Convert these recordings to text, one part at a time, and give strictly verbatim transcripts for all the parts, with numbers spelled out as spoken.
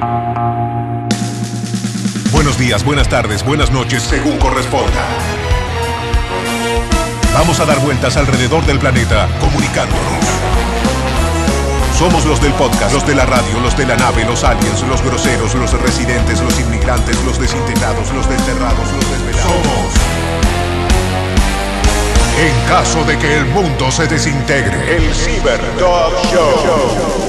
Buenos días, buenas tardes, buenas noches, según corresponda. Vamos a dar vueltas alrededor del planeta, comunicándonos. Somos los del podcast, los de la radio, los de la nave, los aliens, los groseros, los residentes, los inmigrantes, los desintegrados, los desterrados, los desvelados. Somos. En caso de que el mundo se desintegre, el Cyber Dog Show.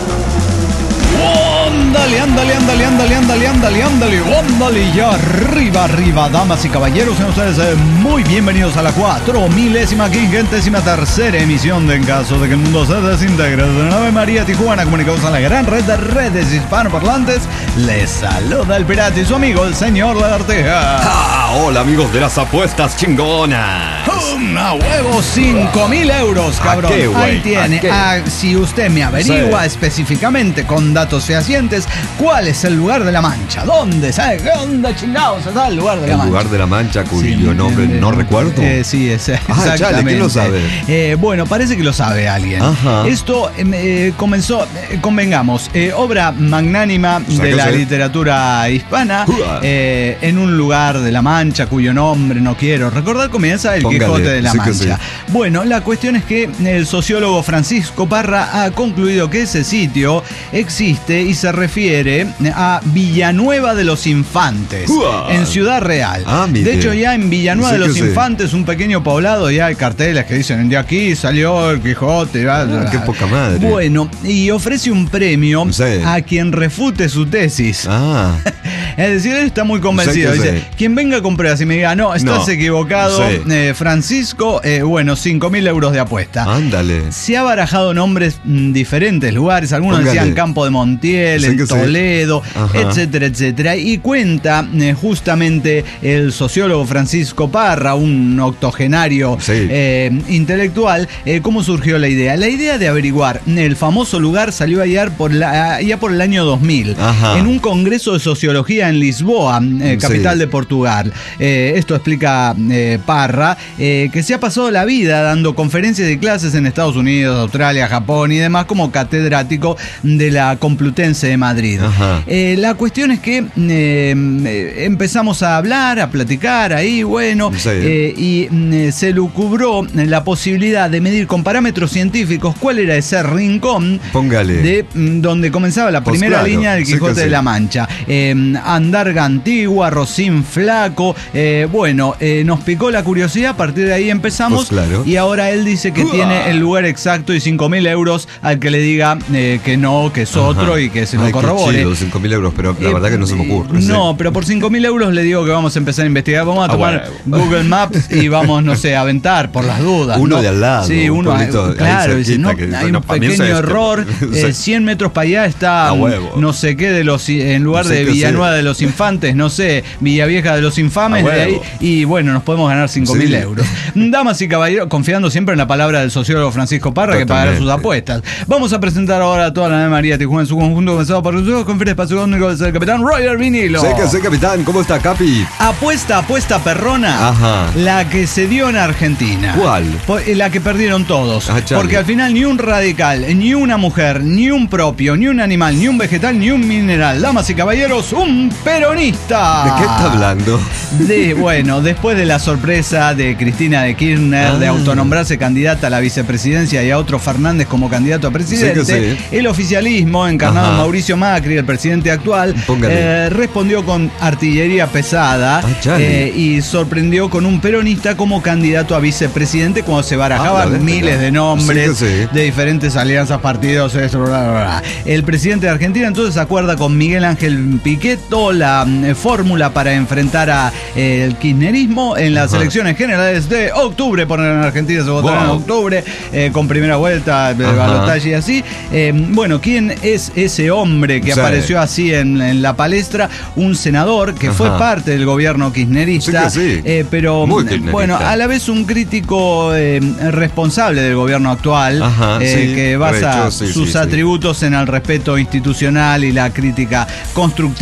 Ándale, ándale, ándale, ándale, ándale, ándale, ándale, ándale, ya arriba, arriba, damas y caballeros, sean ustedes eh, muy bienvenidos a la cuatro milésima, quingentésima tercera emisión de En caso de que el mundo se desintegre de la nave María Tijuana, comunicados a la gran red de redes hispanoparlantes. Les saluda el pirata y su amigo, el señor Lagartija. Ah, hola amigos de las apuestas chingonas. ¡Um, a huevo! cinco mil euros, cabrón. ¿A qué, güey? Ahí tiene. ¿A qué? Ah, si usted me averigua Sí. específicamente con datos fehacientes cuál es el lugar de la Mancha, dónde, ¿sabe? ¿Dónde chingados está el lugar de la El Mancha? lugar de la Mancha cuyo Sí, nombre eh, no recuerdo. Eh, sí, es, Ah, exactamente. chale, ¿quién lo sabe? Eh, bueno, parece que lo sabe alguien. Ajá. Esto eh, eh, comenzó, eh, convengamos, eh, obra magnánima O sea, de que la sé. literatura hispana, Ua. eh, en un lugar de la Mancha cuyo nombre no quiero recordar, comienza El Póngale, Quijote de la sí que Mancha. Bueno, la cuestión es que el sociólogo Francisco Parra ha concluido que ese sitio existe y se refiere a Villanueva de los Infantes, Ua. en Ciudad Real. Ah, mire. De hecho, ya en Villanueva Sí de los que sí. Infantes, un pequeño poblado, ya hay carteles que dicen, de aquí salió el Quijote. bla, bla, Ah, bla. qué poca madre. Bueno, y ofrece un premio Sí. a quien refute su tesis. Ah, Es decir, él está muy convencido. Sí que Dice, sí. quien venga con pruebas y me diga, no, estás No. equivocado, Sí. eh, Francisco, eh, bueno, cinco mil euros de apuesta. ándale. Se ha barajado nombres en diferentes lugares, algunos Póngale. decían Campo de Montiel, Sí en que sí. Toledo, Ajá. etcétera, etcétera. Y cuenta eh, justamente el sociólogo Francisco Parra, un octogenario Sí. eh, intelectual, eh, cómo surgió la idea. La idea de averiguar el famoso lugar salió allá por, la, ya por el año dos mil, Ajá. en un congreso de sociología en Lisboa, eh, capital Sí. de Portugal. Eh, esto explica eh, Parra, eh, que se ha pasado la vida dando conferencias y clases en Estados Unidos, Australia, Japón y demás como catedrático de la Complutense de Madrid. Ajá. Eh, la cuestión es que eh, eh, empezamos a hablar, a platicar ahí, bueno, Sí. eh, y mm, se lucubró la posibilidad de medir con parámetros científicos cuál era ese rincón Póngale. de mm, donde comenzaba la Pues primera claro, línea del sí Quijote que de sí. la Mancha. Eh, Andarga Antigua, Rocín Flaco. eh, bueno, eh, nos picó la curiosidad, a partir de ahí empezamos. Pues claro. Y ahora él dice que ¡Uah! tiene el lugar exacto y cinco mil euros al que le diga eh, que no, que es otro Ajá. y que se Ay, lo qué corrobore. chido, cinco mil euros, pero la Eh, verdad que no se me ocurre. No, sí. pero por cinco mil euros le digo que vamos a empezar a investigar. Vamos a Ah, tomar bueno. Google Maps y vamos, no sé, a aventar por las dudas. Uno ¿no? de al lado, Sí, un uno, pueblito ahí claro, dice, cerquita, no, que, hay bueno, un para mí es pequeño este. error. Sí. eh, cien metros para allá está, A huevo. no sé qué, de los en lugar No sé de qué Villanueva hacer. de los Infantes, no sé, Villavieja de los Infames, A de ahí, huevo. y bueno, nos podemos ganar cinco mil Sí. euros. Damas y caballeros, confiando siempre en la palabra del sociólogo Francisco Parra, que pagará sus Totalmente. apuestas. Vamos a presentar ahora a toda la nave María Tijuana en su conjunto, comenzado por los conferencia espacio único del capitán Roger Vinilo. Sé que sé, capitán. ¿Cómo está, Capi? Apuesta, apuesta perrona. Ajá. La que se dio en Argentina. ¿Cuál? Po- La que perdieron todos. Ah, chale. Porque al final ni un radical, ni una mujer, ni un propio, ni un animal, ni un vegetal, ni un mineral. Damas y caballeros, un peronista. ¿De qué está hablando? De, bueno, después de la sorpresa de Cristina de Kirchner Ah. de autonombrarse candidata a la vicepresidencia y a otro Fernández como candidato a presidente, Sí que sí. el oficialismo, encarnado en Ajá. Mauricio Macri, el presidente actual, Póngale. eh, respondió con artillería pesada Ah, chale. eh, y sorprendió con un peronista como candidato a vicepresidente cuando se Ah, la barajaban verga. miles de nombres Sí que sí. de diferentes alianzas, partidos, esto, bla, bla, bla. El presidente de Argentina entonces acuerda con Miguel Ángel Pichetto la mm, fórmula para enfrentar a eh, el kirchnerismo en las Ajá. elecciones generales de octubre, por en Argentina se votará en Wow. octubre, eh, con primera vuelta, de Ajá. balotaje y así. Eh, bueno, ¿quién es ese hombre que Sí. apareció así en, en la palestra? Un senador que fue Ajá. parte del gobierno kirchnerista, Sí que sí. eh, pero Muy mm, kirchnerista. bueno, a la vez un crítico eh, responsable del gobierno actual, Ajá, eh, sí, que basa de hecho, sí, sus sí, sí. atributos en el respeto institucional y la crítica constructiva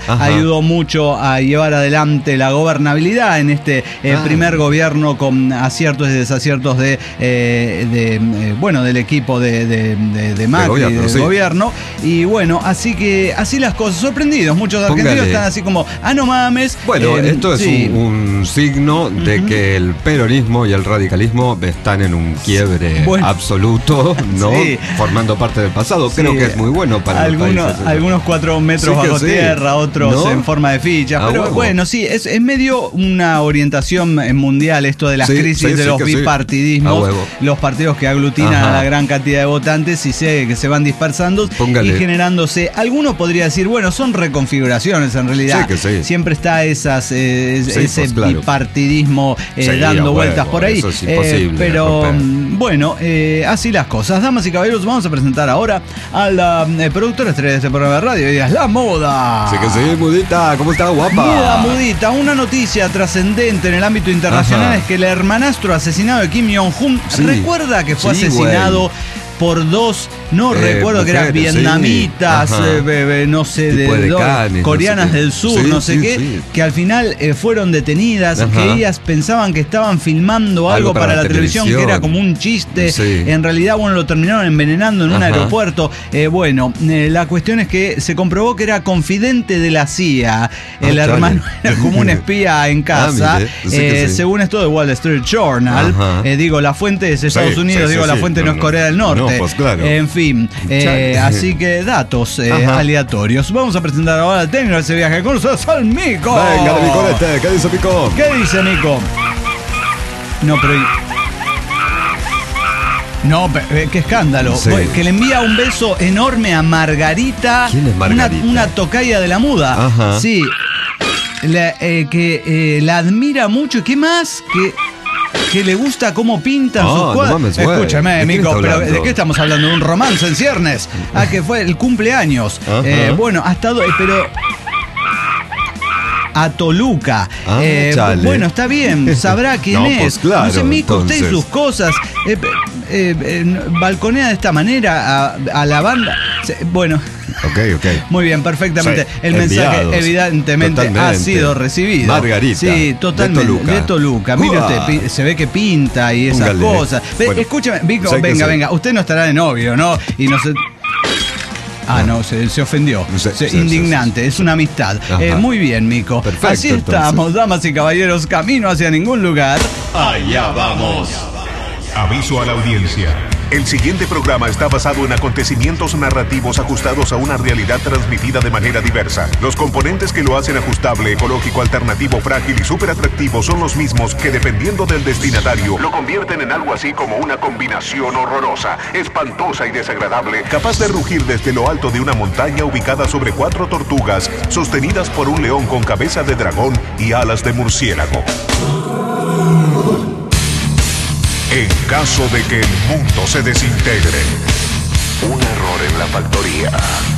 Ajá. Ayudó mucho a llevar adelante la gobernabilidad en este eh, ah. primer gobierno con aciertos y desaciertos de, eh, de eh, bueno, del equipo de, de, de, de Macri, de gobierno, del sí. gobierno. Y bueno, así que así las cosas. Sorprendidos, muchos argentinos Póngale. están así como, ah, no mames. Bueno, eh, esto es sí. un, un signo de uh-huh. que el peronismo y el radicalismo están en un quiebre bueno. absoluto, ¿no? Sí. Formando parte del pasado. Sí. Creo que es muy bueno para algunos, el país. Algunos cuatro metros sí bajo sí. tierra, otros ¿no? en forma de fichas. Ah, pero huevo. bueno, sí, es, es medio una orientación mundial esto de las sí, crisis sí, de sí, los bipartidismos. Sí. Los partidos que aglutinan Ajá. a la gran cantidad de votantes y se, que se van dispersando Póngale. y generándose. Alguno podría decir, bueno, son reconfiguraciones en realidad. Sí, que sí. Siempre está esas, eh, sí, ese pues, claro. bipartidismo eh, sí, dando vueltas huevo, por ahí. Eso es imposible, eh, pero bueno, eh, así las cosas. Damas y caballeros, vamos a presentar ahora a la eh, productora estrella de este programa de radio, ella es La Moda. Sí que sí, Mudita, ¿cómo está, guapa? Muda, Mudita, una noticia trascendente en el ámbito internacional Ajá. es que el hermanastro asesinado de Kim Jong-un, sí. recuerda que fue sí, asesinado güey. por dos, no eh, recuerdo mujeres, que eran vietnamitas, sí. eh, no sé, de, de dos, canes, coreanas no sé del sur, sí, no sé sí, qué, sí. que al final eh, fueron detenidas, Ajá. que ellas pensaban que estaban filmando algo, algo para, para la, la televisión, televisión, que era como un chiste, sí. en realidad, bueno, lo terminaron envenenando en Ajá. un aeropuerto. Eh, bueno, eh, la cuestión es que se comprobó que era confidente de la C I A, el ah, hermano chale. era como un espía en casa, ah, sí eh, sí. según esto de Wall Street Journal, eh, digo, la fuente es Estados sí, Unidos, sí, digo, sí, la sí. fuente no, no es Corea del Norte. No, pues claro. En fin, eh, así que datos eh, aleatorios. Vamos a presentar ahora al técnico de ese viaje con nosotros al Mico. Venga, de Micolete, ¿qué dice Mico? ¿Qué dice Mico? No, pero... No, qué escándalo. Sí. Que le envía un beso enorme a Margarita. ¿Quién es Margarita? Una, una tocaya de la Muda. Ajá. Sí. La, eh, que eh, la admira mucho. ¿Qué más? Que... que le gusta cómo pintan oh, sus cuadros. No Escúchame, Mico, pero ¿de qué estamos hablando? ¿De un romance en ciernes? Ah, que fue el cumpleaños. Eh, bueno, ha estado, pero... a Toluca. Ah, eh, bueno, está bien, sabrá quién no, es. Pues claro, no sé, Mico, entonces. usted y sus cosas. Eh, eh, eh, balconea de esta manera a, a la banda. Bueno... Ok, ok. Muy bien, perfectamente. Sí, el mensaje enviados. evidentemente totalmente. ha sido recibido. Margarita. Sí, totalmente. De Toluca. De Toluca. Mire usted, se ve que pinta y esas Póngale. cosas. Bueno, escúchame, Vico, venga, venga. Usted no estará de novio, ¿no? Y no se... Ah, no, se, se ofendió. Se, se, indignante, se, se, se. es una amistad. Eh, muy bien, Mico. Perfecto, Así estamos, entonces. damas y caballeros, camino hacia ningún lugar. Allá vamos. Aviso a la audiencia. El siguiente programa está basado en acontecimientos narrativos ajustados a una realidad transmitida de manera diversa. Los componentes que lo hacen ajustable, ecológico, alternativo, frágil y súper atractivo son los mismos que, dependiendo del destinatario, lo convierten en algo así como una combinación horrorosa, espantosa y desagradable, capaz de rugir desde lo alto de una montaña ubicada sobre cuatro tortugas, sostenidas por un león con cabeza de dragón y alas de murciélago. En caso de que el mundo se desintegre, un error en la factoría.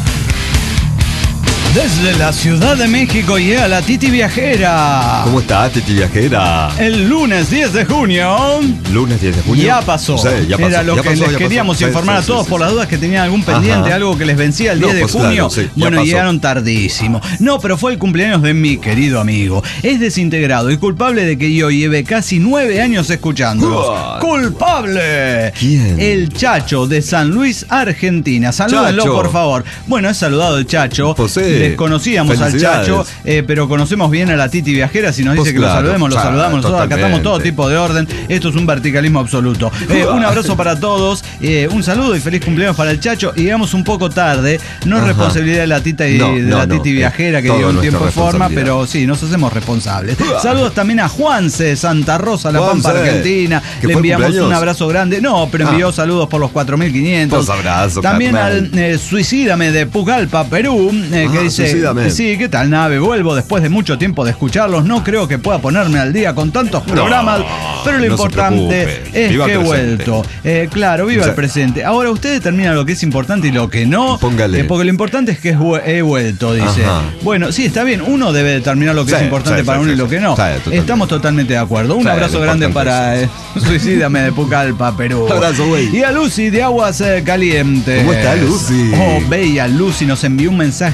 Desde la Ciudad de México llega la Titi Viajera. ¿Cómo está, Titi Viajera? El lunes diez de junio. Lunes diez de junio. Ya pasó. Sí, ya pasó. Era lo ya que pasó, les queríamos pasó. informar sí, sí, a todos sí, sí, por las dudas que tenían algún pendiente, Ajá. algo que les vencía el diez no, de pues junio. Claro, sí, bueno, pasó. llegaron tardísimo. No, pero fue el cumpleaños de mi querido amigo. Es desintegrado y culpable de que yo lleve casi nueve años escuchándolos. What? ¡Culpable! ¿Quién? El Chacho de San Luis, Argentina. Salúdenlo, Chacho. por favor. Bueno, es saludado el Chacho. Pues sí. Desconocíamos al Chacho, eh, pero conocemos bien a la Titi Viajera. Si nos dice pues que claro, lo saludemos, claro, lo saludamos. Nosotros acatamos todo tipo de orden. Esto es un verticalismo absoluto. Eh, un abrazo para todos, eh, un saludo y feliz cumpleaños para el Chacho. Y llegamos un poco tarde. No es Ajá. responsabilidad de la Tita y no, de la no, Titi no. Viajera, que dio un tiempo y forma, pero sí, nos hacemos responsables. Saludos también a Juanse Santa Rosa, La Pampa, Argentina. Le enviamos un abrazo grande. No, pero envió ah. saludos por los cuatro mil quinientos. Pues abrazo, también carnal. al eh, Suicídame de Pucallpa, Perú, eh, ah, que dice, suicídame. sí, ¿qué tal, nave? Vuelvo después de mucho tiempo de escucharlos. No creo que pueda ponerme al día con tantos programas, no, pero lo no importante es viva que he vuelto. Eh, claro, viva o sea, el presente. Ahora usted determina lo que es importante y lo que no. Póngale. Eh, porque lo importante es que he vuelto, dice. Ajá. Bueno, sí, está bien. Uno debe determinar lo que sí, es importante sí, para sí, uno sí, y lo que no. Sí, totalmente. Estamos totalmente de acuerdo. Un sí, abrazo grande para eh, Suicídame de Pucallpa, Perú. Un abrazo, güey. Y a Lucy de Aguas eh, Calientes. ¿Cómo está Lucy? Oh, bella Lucy nos envió un mensaje lleno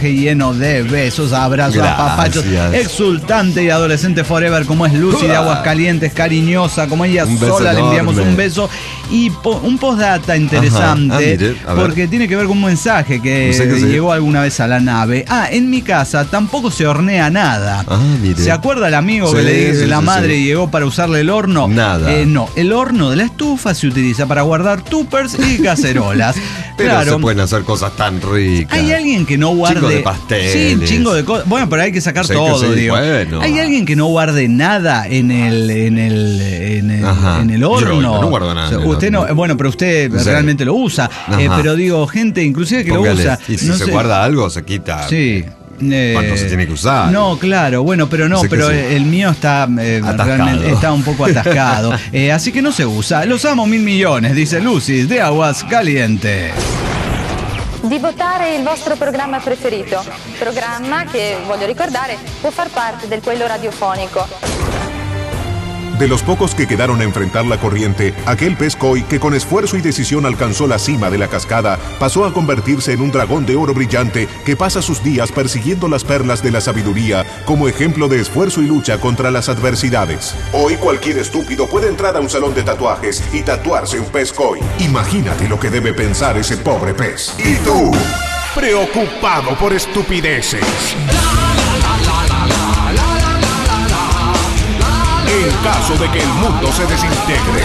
lleno de besos, abrazos, apapachos, exultante y adolescente forever como es Lucy de Aguascalientes, cariñosa como ella sola, le enviamos un beso y po- un postdata interesante. Ajá. Ah, mire, porque tiene que ver con un mensaje que, no sé que llegó sí. alguna vez a la nave. Ah, en mi casa tampoco se hornea nada. Ah, mire. ¿Se acuerda el amigo sí, que le dice sí, la sí, madre sí. llegó para usarle el horno? Nada. Eh, no, el horno de la estufa se utiliza para guardar tuppers y cacerolas. Pero claro, se pueden hacer cosas tan ricas. Hay alguien que no guarde. Chingo de pasteles. Sí, chingo de cosas. Bueno, pero hay que sacar sé todo, que sí, digo. Bueno. Hay alguien que no guarde nada en el, en el, en el, en el horno. Yo no guardo nada. O sea, usted no, bueno, pero usted sí. realmente lo usa. Eh, pero digo, gente inclusive que Póngale. lo usa. Y si no se sé. guarda algo, se quita. Sí. Eh, cuando se tiene que usar. No, claro, bueno, pero no, pero sí. el mío está eh, realmente está un poco atascado. eh, así que no se usa. Los amo mil millones, dice Lucy de Aguascalientes. Di votare il vostro programma preferito, programma che, voglio ricordare, può far parte del quello radiofonico. De los pocos que quedaron a enfrentar la corriente, aquel pez koi que con esfuerzo y decisión alcanzó la cima de la cascada, pasó a convertirse en un dragón de oro brillante que pasa sus días persiguiendo las perlas de la sabiduría como ejemplo de esfuerzo y lucha contra las adversidades. Hoy cualquier estúpido puede entrar a un salón de tatuajes y tatuarse un pez koi. Imagínate lo que debe pensar ese pobre pez. ¿Y tú? Preocupado por estupideces. En caso de que el mundo se desintegre.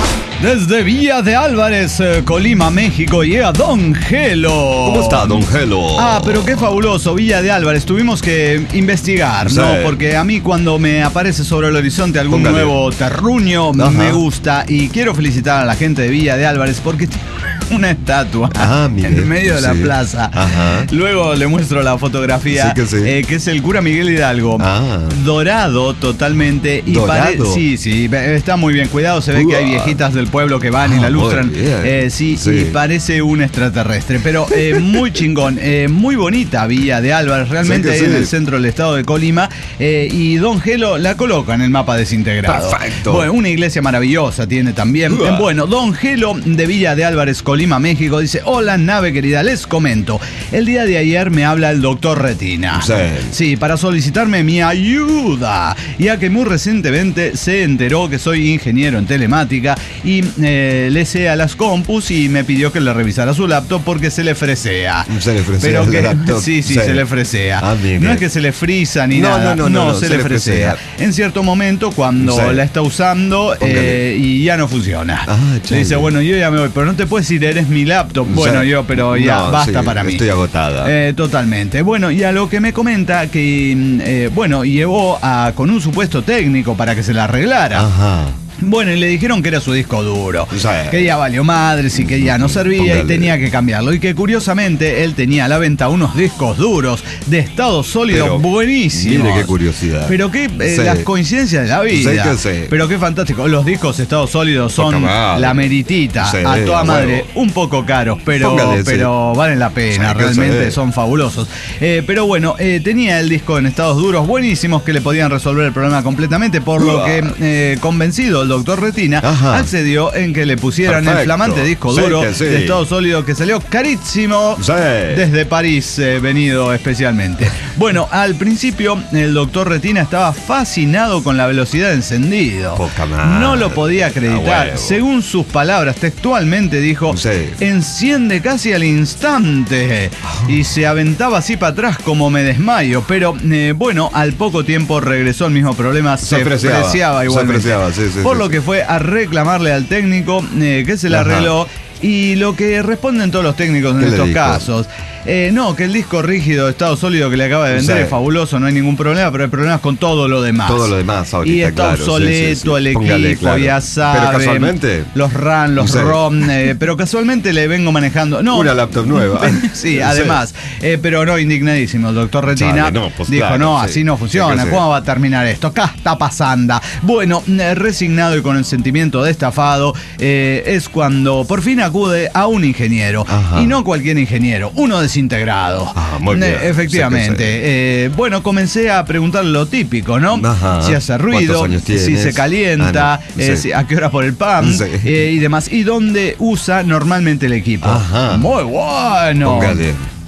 Desde Villa de Álvarez, Colima, México, llega Don Gelo. ¿Cómo está, Don Gelo? Ah, pero qué fabuloso, Villa de Álvarez. Tuvimos que investigar, sí. ¿no? Porque a mí cuando me aparece sobre el horizonte algún Póngale. nuevo terruño, Ajá. me gusta. Y quiero felicitar a la gente de Villa de Álvarez porque tiene una estatua ah, mire, en medio de la sí. plaza. Ajá. Luego le muestro la fotografía, sí que, sí. Eh, que es el cura Miguel Hidalgo. Ah. Dorado totalmente. Y pare- sí, sí, está muy bien cuidado. Se ve uh. que hay viejitas del pueblo que van ah, y la lustran. Eh, sí, sí, y parece un extraterrestre. Pero eh, muy chingón, eh, muy bonita Villa de Álvarez, realmente sí ahí sí. en el centro del estado de Colima. Eh, y Don Gelo la coloca en el mapa desintegrado. Perfecto. Bueno, una iglesia maravillosa tiene también. Uh. Bueno, Don Gelo de Villa de Álvarez, Colima, México, dice: hola, nave querida, les comento. El día de ayer me habla el doctor Retina. Sí. Sí, para solicitarme mi ayuda, ya que muy recientemente se enteró que soy ingeniero en telemática y eh, le sé a las compus y me pidió que le revisara su laptop porque se le fresea. Se le fresea Pero que, el laptop. Sí, sí, sí, se le fresea. Ah, no es que se le frisa ni no, nada. No, no, no, no, no se, se le le fresea. fresea. En cierto momento, cuando sí. la está usando eh, y ya no funciona. Ah, le dice, bueno, yo ya me voy, pero no te puedes ir, eres mi laptop. Bueno, sí. yo, pero ya no, basta sí, para mí. Estoy agotada. Eh, totalmente. Bueno, y a lo que me comenta que, eh, bueno, llevó a, con un supuesto técnico para que se la arreglara. Ajá. Bueno, y le dijeron que era su disco duro, sí. que ya valió madres y que ya no servía Póngale. y tenía que cambiarlo. Y que curiosamente él tenía a la venta unos discos duros de estado sólido Pero, buenísimos. Mire qué curiosidad. Pero qué eh, sí. las coincidencias de la vida. Sí, sí. Pero qué fantástico. Los discos de estado sólido son la meritita, sí, a toda madre. Huevo. Un poco caros, pero, Póngale, pero sí. valen la pena. Sí, realmente son fabulosos. Eh, pero bueno, eh, tenía el disco en estados duros buenísimos que le podían resolver el problema completamente, por Uah. lo que eh, convencido el doctor Retina Ajá. accedió en que le pusieran Perfecto. el flamante disco duro sí, sí. de estado sólido que salió carísimo sí. desde París, eh, venido especialmente. Bueno, al principio el doctor Retina estaba fascinado con la velocidad de encendido. No lo podía acreditar. Ah, Según sus palabras, textualmente dijo, sí. enciende casi al instante. Oh. Y se aventaba así para atrás como me desmayo. Pero eh, bueno, al poco tiempo regresó el mismo problema. Se, se freciaba igualmente. Se freciaba, sí, sí. Por lo que fue a reclamarle al técnico eh, que se le arregló. Ajá. Y lo que responden todos los técnicos en estos casos, eh, no, que el disco rígido de estado sólido que le acaba de vender sí. es fabuloso, no hay ningún problema, pero hay problemas con todo lo demás. Todo lo demás ahorita, y está claro, obsoleto sí, sí, sí. el Póngale, equipo, claro. ya saben. Pero casualmente. Los RAM, los sí. ROM, eh, pero casualmente le vengo manejando. No, una laptop nueva. sí, además. Sí. Eh, pero no, indignadísimo. El doctor Retina Chale, no, pues dijo, claro, no, sí. así no funciona. Sí, ¿Cómo sí. va a terminar esto? Acá está pasando. Bueno, resignado y con el sentimiento de estafado, eh, es cuando por fin acude a un ingeniero. Ajá. Y no cualquier ingeniero, uno desintegrado. Ah, muy bien. Efectivamente. Eh, bueno, comencé a preguntarle lo típico, ¿no? Ajá. Si hace ruido, si se calienta, ah, no. eh, sí. si, a qué hora por el pan sí. eh, y demás. Y dónde usa normalmente el equipo. Ajá. Muy bueno. Póngale.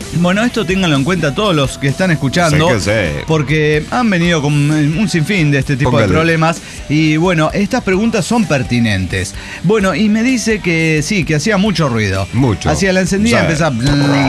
Bueno, esto ténganlo en cuenta todos los que están escuchando, sé que sé. porque han venido con un sinfín de este tipo Póngale. de problemas y bueno, estas preguntas son pertinentes. Bueno, y me dice que sí, que hacía mucho ruido. Mucho. Hacía la encendida, sí. empezaba...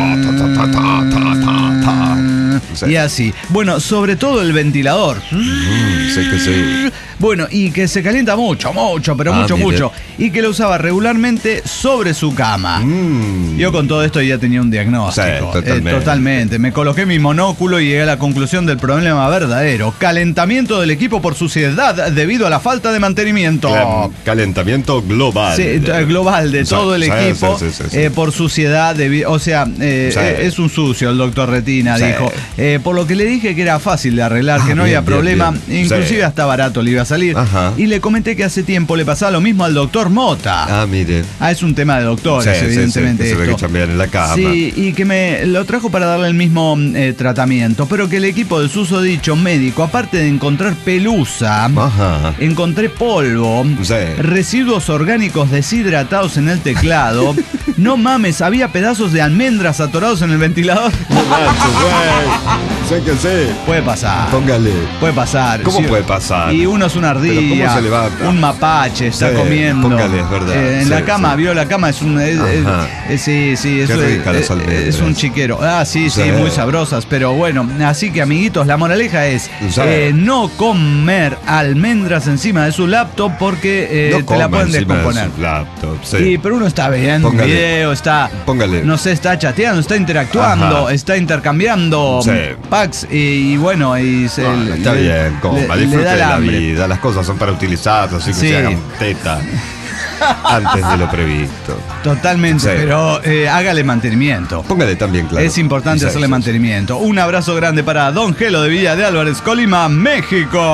Sí. Y así. Bueno, sobre todo el ventilador. Mm, sé que sí. Bueno, y que se calienta mucho, mucho, pero ah, mucho, mire. mucho. Y que lo usaba regularmente sobre su cama. Mm. Yo con todo esto ya tenía un diagnóstico. Sí, totalmente. Eh, totalmente. Me coloqué mi monóculo y llegué a la conclusión del problema verdadero. Calentamiento del equipo por suciedad debido a la falta de mantenimiento. Calentamiento global. Sí, global de sí, todo el sí, equipo sí, sí, sí, sí. Eh, por suciedad. De, o sea, eh, sí. es un sucio el doctor Retina, sí. dijo. Eh, por lo que le dije que era fácil de arreglar, ah, que no bien, había problema. Bien, bien. Inclusive sí. hasta barato le iba a salir. Ajá. Y le comenté que hace tiempo le pasaba lo mismo al doctor Mota. Ah, mire. Ah, es un tema de doctores, sí, evidentemente. Sí, sí, que se ve que chambean en la cama. Sí, y que me lo trajo para darle el mismo eh, tratamiento, pero que el equipo del susodicho médico, aparte de encontrar pelusa, Ajá. encontré polvo, sí. residuos orgánicos deshidratados en el teclado. No mames, había pedazos de almendras atorados en el ventilador. Sé que sé. Puede pasar. Póngale. Puede pasar. ¿Cómo sí, puede pasar? Y uno es una ardilla. ¿Cómo se levanta? Un mapache está sí, comiendo. Póngale, es verdad. Eh, en sí, la cama, sí. vio la cama, es un. Es, es, es, sí, sí, Qué eso rica es, las es, es un chiquero. Ah, sí, sí, sí, muy sabrosas. Pero bueno, así que amiguitos, la moraleja es sí. eh, no comer almendras encima de su laptop porque eh, no te la pueden descomponer. De laptop, sí. sí, pero uno está viendo un video, está. Póngale. No sé, está chateando, está interactuando, Ajá. está intercambiando sí. packs y, y bueno, y se no, le, está le, bien, coma, le, disfrute le da de la hambre. vida, las cosas son para utilizarlas, así que sí. se hagan teta. Antes de lo previsto. Totalmente, sí. pero eh, hágale mantenimiento. Póngale también, claro. Es importante hacerle sí, mantenimiento. Sí. Un abrazo grande para Don Gelo de Villa de Álvarez, Colima, México.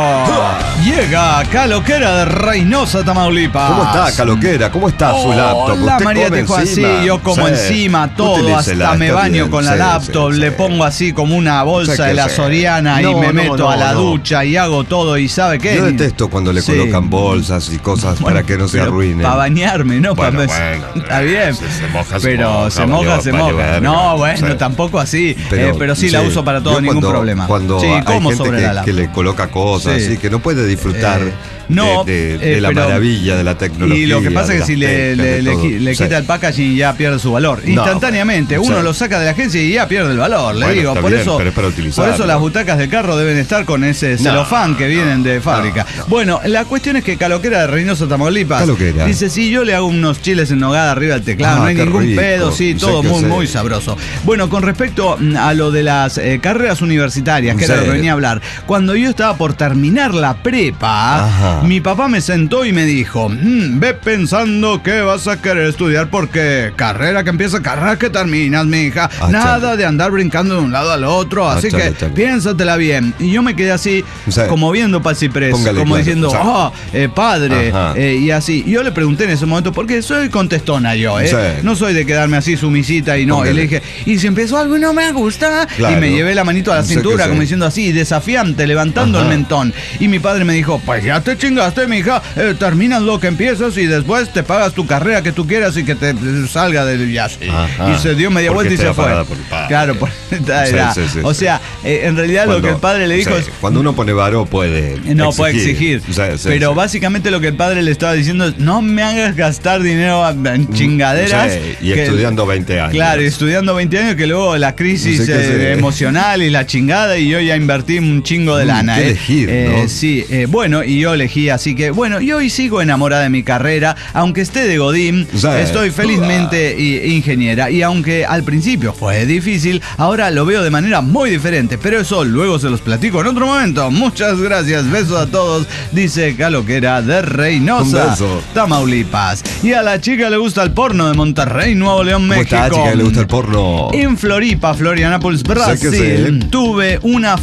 Llega Caloquera de Reynosa, Tamaulipas. ¿Cómo está, Caloquera? ¿Cómo está oh, su laptop? Hola, María Tejo, así, yo como sí. encima todo, Utilícela, hasta me baño bien. con la sí, laptop, sí, le sí. pongo así como una bolsa de la sí. Soriana no, y me no, meto no, a la no. ducha y hago todo y ¿sabe qué? Yo detesto cuando le sí. colocan bolsas y cosas bueno, para que no se arruinen. Para bañarme, ¿no? Bueno, para bueno, está bien. Se, se moja, pero se moja, se moja. Se moja. No, bueno, sí. tampoco así. Pero, eh, pero sí, sí la uso para todo, ningún cuando, problema. Cuando sí, hay como gente sobre que, la que le coloca cosas, sí. así que no puede disfrutar eh, no, de, de, de eh, la maravilla de la tecnología. Y lo que pasa es que si le, le, le, le quita sí. el packaging ya pierde su valor. No, Instantáneamente, uno sí. lo saca de la agencia y ya pierde el valor. Le bueno, digo, por bien, eso, pero es para por eso las butacas del carro deben estar con ese celofán no, que vienen no, de fábrica. No, no. Bueno, la cuestión es que Caloquera de Reynosa, Tamaulipas, Caloquera. dice, si yo le hago unos chiles en nogada arriba del teclado, ah, no hay ningún rico. pedo, sí, todo muy, sé. muy sabroso. Bueno, con respecto a lo de las eh, carreras universitarias, que sí. era lo que venía a hablar, cuando yo estaba por terminar la prepa, Ajá. mi papá me sentó y me dijo, mmm, ve pensando que vas a querer estudiar porque carrera que empieza, carrera que terminas, mi hija. Ah, Nada chale. de andar brincando de un lado al otro, así ah, chale, que chale. piénsatela bien. Y yo me quedé así, sí. como viendo para el ciprés, Póngale como claro. diciendo, ah, oh, eh, padre, eh, y así. Yo le pregunté en ese momento, porque soy contestona yo, ¿eh? Sí. No soy de quedarme así sumisita y no. Póngale. Y le dije, y si empezó algo y no me gusta, claro. y me llevé la manito a la cintura, como diciendo así, desafiante, levantando Ajá. el mentón. Y mi padre me dijo, pues ya te chingaste, mija, eh, terminas lo que empiezas y después te pagas tu carrera que tú quieras y que te salga del viaje. Y se dio media vuelta y se fue. Claro, por esta edad. Sí, sí, sí, o sea, eh, en realidad cuando, lo que el padre le dijo sí, es... Cuando uno pone varo puede No, exigir. puede exigir. Sí, sí, pero sí. básicamente lo que el padre le estaba diciendo es, no me hagas gastar dinero en chingaderas. Sí, y que, estudiando veinte años. Claro, y estudiando veinte años que luego la crisis no sé eh, emocional y la chingada y yo ya invertí un chingo de lana. ¿Qué eh. elegir, eh, ¿no? Sí, eh, bueno, y yo elegí, así que bueno, yo hoy sigo enamorada de mi carrera, aunque esté de Godín, sí. estoy felizmente uh. ingeniera y aunque al principio fue difícil, ahora lo veo de manera muy diferente, pero eso luego se los platico en otro momento. Muchas gracias, besos a todos, dice Caloquera de Reynosa, Tamaulipas. Y a la chica le gusta el porno de Monterrey, Nuevo León, México. ¿Cómo está, chica que le gusta el porno? En Floripa, Florianápolis, Brasil, sí. tuve una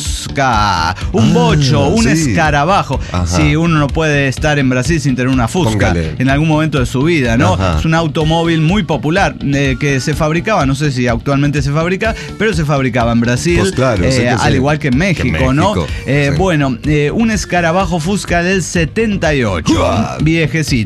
Fusca, un ah, bocho, un sí. escarabajo. Ajá. Sí, uno no puede estar en Brasil sin tener una Fusca. Póngale. En algún momento de su vida, ¿no? Ajá. Es un automóvil muy popular eh, que se fabricaba, no sé si actualmente se fabrica, pero se fabricaba en Brasil, pues claro, eh, sí al sí. igual que en México, que México ¿no? Eh, sí. Bueno, eh, un escarabajo Fusca del setenta y ocho, ¡Uah! Viejecito.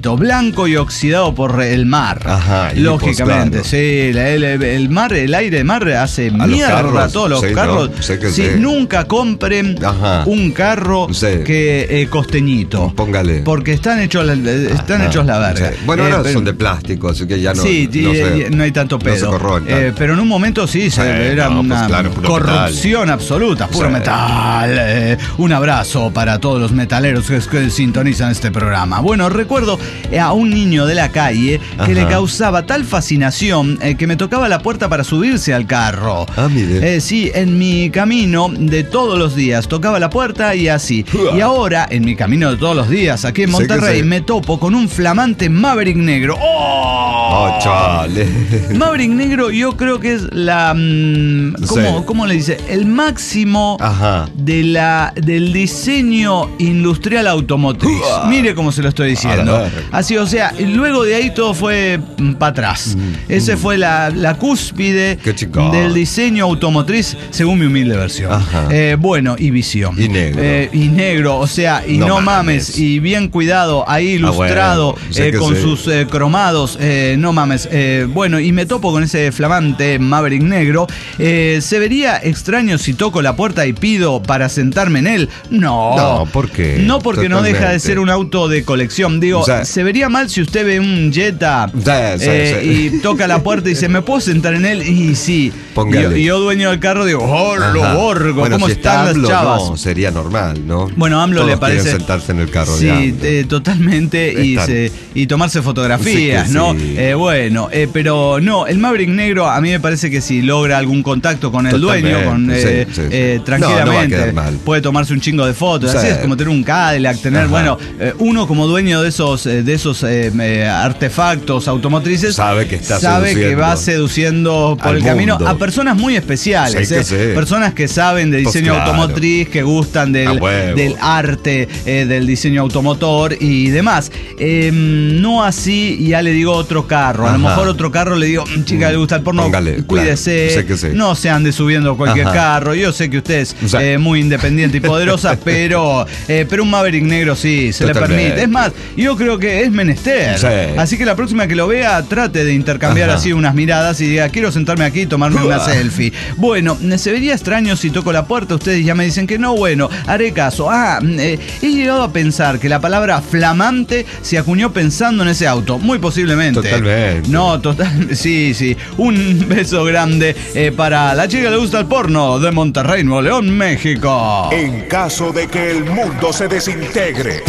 clarito, blanco y oxidado por el mar. Ajá, lógicamente, claro. sí, el, el, el mar, el aire de mar hace a mierda a todos los sí, carros. No, sé que sí, sí. Nunca compren Ajá. un carro sí. que eh, costeñito. Póngale. Porque están hechos la, están hechos la verga. Sí. Bueno, eh, ahora pero, son de plástico, así que ya no. Sí, no, se, no hay tanto pedo. No se corroen, eh, pero en un momento sí, sí se, era no, una pues claro, corrupción metal. absoluta, puro sí. metal. Eh, un abrazo para todos los metaleros que, que sintonizan este programa. Bueno, recuerdo a un niño de la calle que Ajá. le causaba tal fascinación eh, que me tocaba la puerta para subirse al carro. Ah, mire. Eh, sí, en mi camino de todos los días tocaba la puerta y así. Uh. Y ahora, en mi camino de todos los días, aquí en Monterrey, me topo con un flamante Maverick negro. ¡Oh! ¡Oh, chale! Maverick negro yo creo que es la... Mmm, ¿cómo, sí. ¿Cómo le dice? El máximo Ajá. de la del diseño industrial automotriz. Uh. Mire cómo se lo estoy diciendo. Así, o sea, luego de ahí todo fue para atrás. Mm. Ese fue la, la cúspide del diseño automotriz, según mi humilde versión. Eh, bueno, y visión. Y negro. Eh, y negro, o sea, y no, no mames. mames. Y bien cuidado, ahí ilustrado, ah, bueno, eh, con sé. sus eh, cromados. Eh, no mames. Eh, bueno, y me topo con ese flamante Maverick negro. Eh, ¿Se vería extraño si toco la puerta y pido para sentarme en él? No. No, ¿por qué? No, porque Totalmente. no deja de ser un auto de colección. Digo, o sea, se vería mal si usted ve un Jetta sí, eh, sí. y toca la puerta y dice, ¿me puedo sentar en él? Y sí. Y, y yo, dueño del carro, digo, ¡oh, lo borgo! Bueno, ¿Cómo si están está las chavas? No, sería normal, ¿no? Bueno, a AMLO Todos le parece... quieren sentarse en el carro. Sí, eh, totalmente. Y, se, y tomarse fotografías, sí ¿no? Sí. Eh, bueno, eh, pero no, el Maverick negro a mí me parece que si logra algún contacto con el Totalmente. dueño, con, eh, sí, sí, sí. Eh, tranquilamente, no, no puede tomarse un chingo de fotos. Sí. Así es como tener un Cadillac, tener, Ajá. bueno, eh, uno como dueño de esos, eh, de esos eh, eh, artefactos automotrices, sabe que está sabe que va seduciendo por el mundo. camino a personas muy especiales, sí, eh, sí. personas que saben de diseño pues claro. automotriz, que gustan del, del arte, eh, del diseño automotor y demás. Eh, no así, ya le digo otro carro. A Ajá. lo mejor otro carro le digo, chica, le gusta el porno, Póngale, cuídese, claro. sé sí. no se ande subiendo cualquier Ajá. carro. Yo sé que usted es o sea, eh, muy independiente y poderosa, pero, eh, pero un Maverick negro sí, se Totalmente. le permite. Es más, yo creo que es menester. Sí. Así que la próxima que lo vea, trate de intercambiar Ajá. así unas miradas y diga, quiero sentarme aquí y tomarme una selfie. Bueno, se vería extraño si toco la puerta, ustedes ya me dicen que no, bueno, haré caso. Ah, eh, he llegado a pensar que la palabra flamante se acuñó pensando en ese auto, muy posiblemente. Totalmente. No, total, sí, sí. Un beso grande eh, para la chica que le gusta el porno de Monterrey, Nuevo León, México. En caso de que el mundo se desintegre.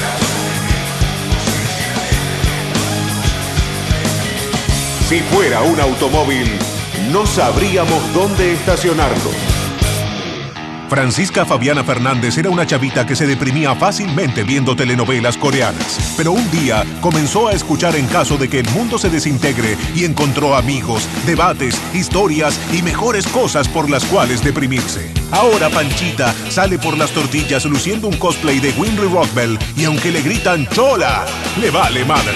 Si fuera un automóvil, no sabríamos dónde estacionarlo. Francisca Fabiana Fernández era una chavita que se deprimía fácilmente viendo telenovelas coreanas. Pero un día comenzó a escuchar En caso de que el mundo se desintegre y encontró amigos, debates, historias y mejores cosas por las cuales deprimirse. Ahora Panchita sale por las tortillas luciendo un cosplay de Winry Rockbell y aunque le gritan ¡Chola!, le vale madre.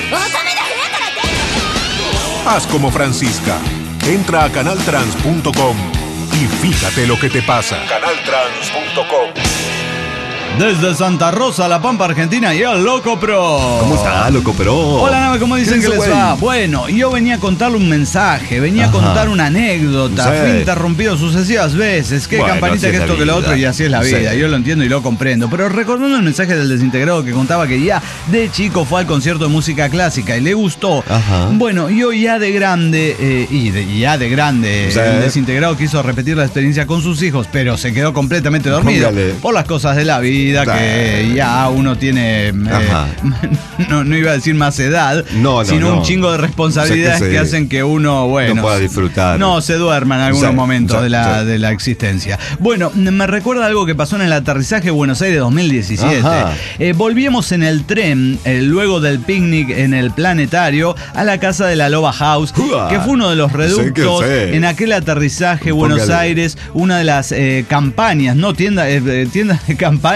Haz como Francisca. Entra a canal trans punto com y fíjate lo que te pasa. canal trans punto com. Desde Santa Rosa, La Pampa, Argentina, y el Loco Pro. ¿Cómo está, Loco Pro? Hola, nave, ¿cómo dicen que les wey? va? Bueno, yo venía a contarle un mensaje, venía Ajá. a contar una anécdota. Sí. Fui interrumpido sucesivas veces. Qué bueno, campanita que esto que lo otro, y así es la vida. Sí. Yo lo entiendo y lo comprendo. Pero recordando el mensaje del desintegrado que contaba que ya de chico fue al concierto de música clásica y le gustó. Ajá. Bueno, yo ya de grande, eh, y de, ya de grande, sí. el desintegrado quiso repetir la experiencia con sus hijos, pero se quedó completamente dormido Póngale. por las cosas de la vida. Que ya uno tiene, eh, no, no iba a decir más edad, no, no, sino no. un chingo de responsabilidades o sea que, se, que hacen que uno, bueno, no pueda disfrutar. No, se duerma en algunos sí, momentos sí, de, la, sí. de la existencia. Bueno, me recuerda algo que pasó en el aterrizaje de Buenos Aires dos mil diecisiete. Eh, volvíamos en el tren, eh, luego del picnic en el planetario, a la casa de la Loba House, uh, que fue uno de los reductos sí, sí. en aquel aterrizaje Buenos Póngale. Aires, una de las eh, campañas, no tiendas, eh, tiendas de campaña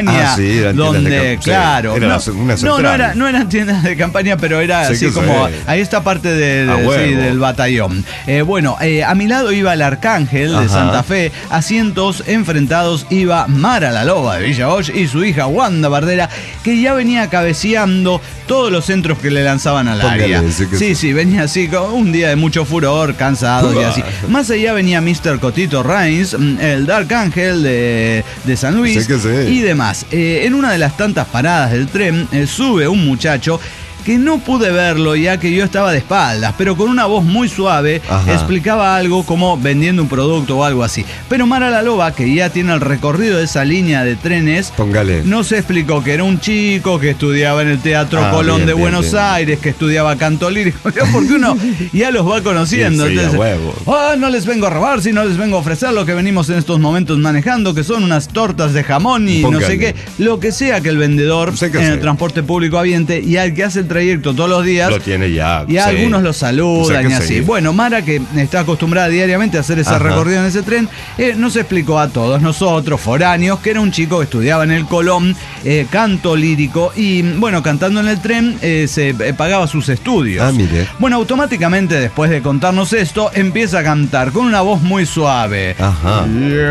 campaña. Ah, sí, eran donde, tiendas de camp- claro. Sí, era no, una no, no, era, no eran tiendas de campaña, pero era sí, así como. Sí. Ahí está parte del, ah, sí, del batallón. Eh, bueno, eh, a mi lado iba el Arcángel de Ajá. Santa Fe. Asientos enfrentados iba Mara la Loba de Villa Bosch y su hija Wanda Bardera, que ya venía cabeceando todos los centros que le lanzaban al Póngale, área. Sí, sí, sí, venía así, con un día de mucho furor, cansado y así. Más allá venía mister Cotito Reigns, el Dark Ángel de, de San Luis sí sí. y demás. Eh, en una de las tantas paradas del tren eh, sube un muchacho que no pude verlo ya que yo estaba de espaldas, pero con una voz muy suave Ajá. explicaba algo como vendiendo un producto o algo así. Pero Mara la Loba, que ya tiene el recorrido de esa línea de trenes, Póngale. no se explicó que era un chico que estudiaba en el Teatro ah, Colón bien, de bien, Buenos bien. Aires, que estudiaba canto lírico, porque uno ya los va conociendo. Sí, sí, entonces, oh, no les vengo a robar, sino les vengo a ofrecer lo que venimos en estos momentos manejando, que son unas tortas de jamón y Póngale. no sé qué, lo que sea que el vendedor sé que en sé. el transporte público aviente y al que hace el trayecto todos los días. Lo tiene ya. Y sí. algunos lo saludan o sea y así. Sí. Bueno, Mara, que está acostumbrada diariamente a hacer ese Ajá. recorrido en ese tren, eh, nos explicó a todos nosotros, foráneos, que era un chico que estudiaba en el Colón, eh, canto lírico, y bueno, cantando en el tren eh, se eh, pagaba sus estudios. Ah, mire. Bueno, automáticamente, después de contarnos esto, empieza a cantar con una voz muy suave. Ajá.